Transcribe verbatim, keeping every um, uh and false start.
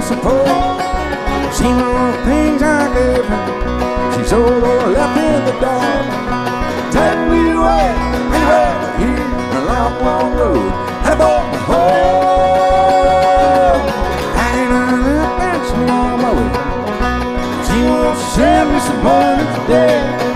suppose. Seen all the things I gave her. She sold or left in the dark. Take me away, anywhere but here, a long, long road. Have on my home. Hanging on that bench on my way. She wants to send me some money today.